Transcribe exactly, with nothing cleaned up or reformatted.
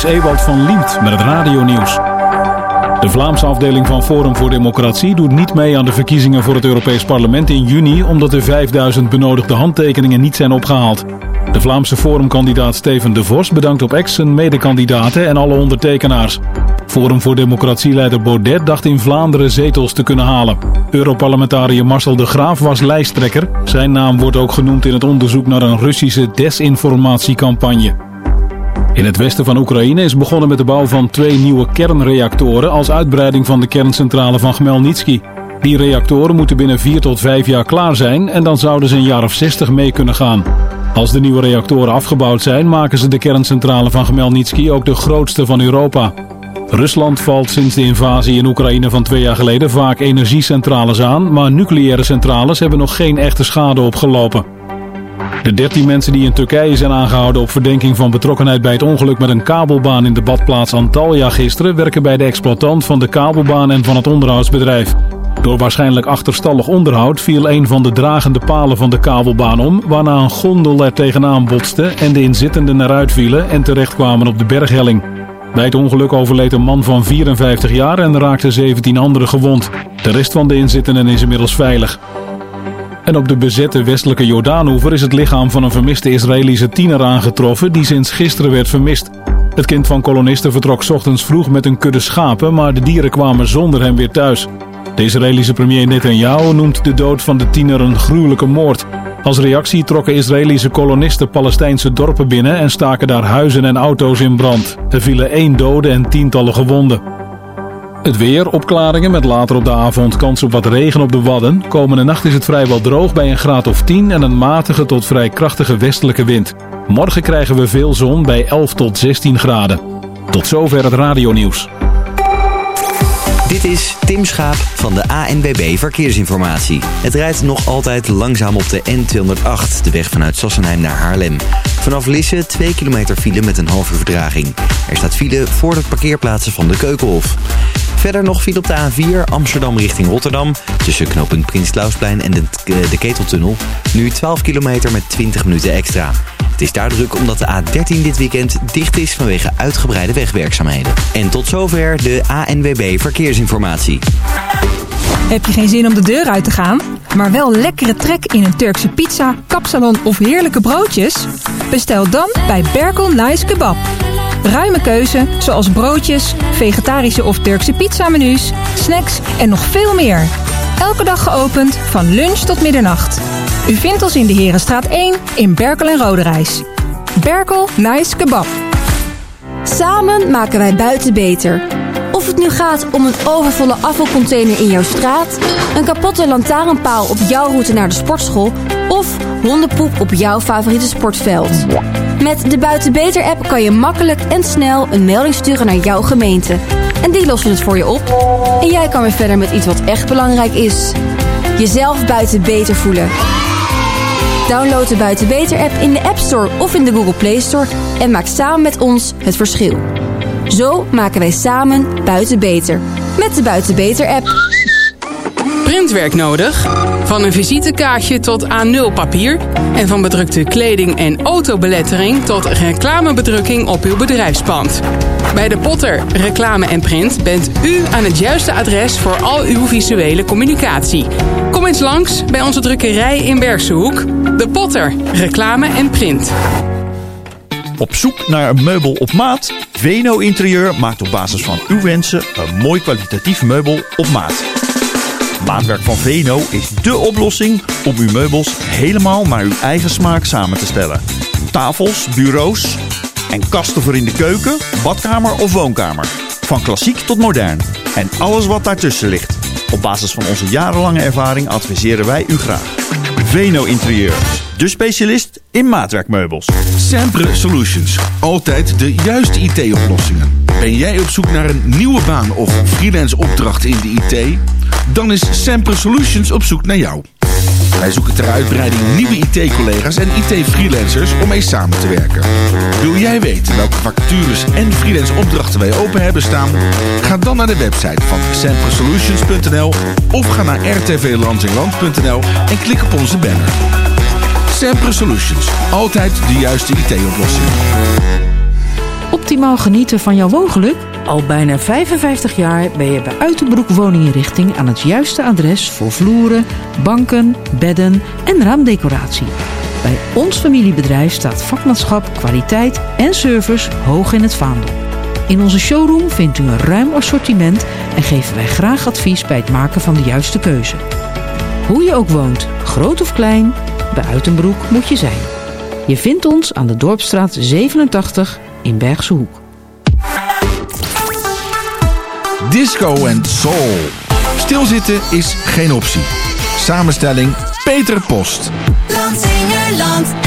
is Ewald van Liemt met het radionieuws. De Vlaamse afdeling van Forum voor Democratie doet niet mee aan de verkiezingen voor het Europees Parlement in juni, omdat de vijfduizend benodigde handtekeningen niet zijn opgehaald. De Vlaamse Forumkandidaat Steven de Vos bedankt op X zijn medekandidaten en alle ondertekenaars. Forum voor Democratie-leider Baudet dacht in Vlaanderen zetels te kunnen halen. Europarlementariër Marcel de Graaf was lijsttrekker. Zijn naam wordt ook genoemd in het onderzoek naar een Russische desinformatiecampagne. In het westen van Oekraïne is begonnen met de bouw van twee nieuwe kernreactoren als uitbreiding van de kerncentrale van Khmelnytskyi. Die reactoren moeten binnen vier tot vijf jaar klaar zijn en dan zouden ze een jaar of zestig mee kunnen gaan. Als de nieuwe reactoren afgebouwd zijn, maken ze de kerncentrale van Khmelnytskyi ook de grootste van Europa. Rusland valt sinds de invasie in Oekraïne van twee jaar geleden vaak energiecentrales aan, maar nucleaire centrales hebben nog geen echte schade opgelopen. De dertien mensen die in Turkije zijn aangehouden op verdenking van betrokkenheid bij het ongeluk met een kabelbaan in de badplaats Antalya gisteren werken bij de exploitant van de kabelbaan en van het onderhoudsbedrijf. Door waarschijnlijk achterstallig onderhoud viel een van de dragende palen van de kabelbaan om, waarna een gondel er tegenaan botste en de inzittenden eruit vielen en terechtkwamen op de berghelling. Bij het ongeluk overleed een man van vierenvijftig jaar en raakten zeventien anderen gewond. De rest van de inzittenden is inmiddels veilig. En op de bezette westelijke Jordaanoever is het lichaam van een vermiste Israëlische tiener aangetroffen die sinds gisteren werd vermist. Het kind van kolonisten vertrok 's ochtends vroeg met een kudde schapen, maar de dieren kwamen zonder hem weer thuis. De Israëlische premier Netanyahu noemt de dood van de tiener een gruwelijke moord. Als reactie trokken Israëlische kolonisten Palestijnse dorpen binnen en staken daar huizen en auto's in brand. Er vielen één dode en tientallen gewonden. Het weer, opklaringen met later op de avond kans op wat regen op de Wadden. Komende nacht is het vrijwel droog bij een graad of tien en een matige tot vrij krachtige westelijke wind. Morgen krijgen we veel zon bij elf tot zestien graden. Tot zover het radionieuws. Dit is Tim Schaap van de A N W B Verkeersinformatie. Het rijdt nog altijd langzaam op de N tweehonderdacht, de weg vanuit Sassenheim naar Haarlem. Vanaf Lisse twee kilometer file met een halve vertraging. Er staat file voor de parkeerplaatsen van de Keukenhof. Verder nog file op de A vier Amsterdam richting Rotterdam. Tussen knooppunt Prins Clausplein en de, de Keteltunnel. Nu twaalf kilometer met twintig minuten extra. Het is daar druk omdat de A dertien dit weekend dicht is vanwege uitgebreide wegwerkzaamheden. En tot zover de A N W B Verkeersinformatie. Heb je geen zin om de deur uit te gaan, maar wel lekkere trek in een Turkse pizza, kapsalon of heerlijke broodjes? Bestel dan bij Berkel Nice Kebab. Ruime keuze, zoals broodjes, vegetarische of Turkse pizzamenu's, snacks en nog veel meer. Elke dag geopend van lunch tot middernacht. U vindt ons in de Herenstraat één in Berkel en Roderijs. Berkel Nice Kebab. Samen maken wij buiten beter. Of het nu gaat om een overvolle afvalcontainer in jouw straat, een kapotte lantaarnpaal op jouw route naar de sportschool of hondenpoep op jouw favoriete sportveld. Met de Buiten Beter app kan je makkelijk en snel een melding sturen naar jouw gemeente. En die lossen het voor je op. En jij kan weer verder met iets wat echt belangrijk is. Jezelf buiten beter voelen. Download de Buiten Beter app in de App Store of in de Google Play Store en maak samen met ons het verschil. Zo maken wij samen buiten beter. Met de Buiten Beter app. Printwerk nodig? Van een visitekaartje tot A nul papier. En van bedrukte kleding en autobelettering tot reclamebedrukking op uw bedrijfspand. Bij De Potter Reclame en Print bent u aan het juiste adres voor al uw visuele communicatie. Kom eens langs bij onze drukkerij in Bergshoek. De Potter Reclame en Print. Op zoek naar een meubel op maat? Veno Interieur maakt op basis van uw wensen een mooi kwalitatief meubel op maat. Maatwerk van Veno is dé oplossing om uw meubels helemaal naar uw eigen smaak samen te stellen. Tafels, bureaus en kasten voor in de keuken, badkamer of woonkamer. Van klassiek tot modern en alles wat daartussen ligt. Op basis van onze jarenlange ervaring adviseren wij u graag. Veno Interieur, de specialist in maatwerkmeubels. Sempre Solutions, altijd de juiste I T-oplossingen. Ben jij op zoek naar een nieuwe baan of freelance opdracht in de I T? Dan is Sempre Solutions op zoek naar jou. Wij zoeken ter uitbreiding nieuwe I T-collega's en I T-freelancers om mee samen te werken. Wil jij weten welke vacatures en freelance opdrachten wij open hebben staan? Ga dan naar de website van sempre solutions punt n l of ga naar r t v landsingland punt n l en klik op onze banner. Sempre Solutions, altijd de juiste I T-oplossing. Optimaal genieten van jouw woongeluk? Al bijna vijfenvijftig jaar ben je bij Uitenbroek Woninginrichting aan het juiste adres voor vloeren, banken, bedden en raamdecoratie. Bij ons familiebedrijf staat vakmanschap, kwaliteit en service hoog in het vaandel. In onze showroom vindt u een ruim assortiment en geven wij graag advies bij het maken van de juiste keuze. Hoe je ook woont, groot of klein, bij Uitenbroek moet je zijn. Je vindt ons aan de Dorpsstraat zevenentachtig in Bergse Hoek. Disco en soul. Stilzitten is geen optie. Samenstelling Peter Post. Landsingerland.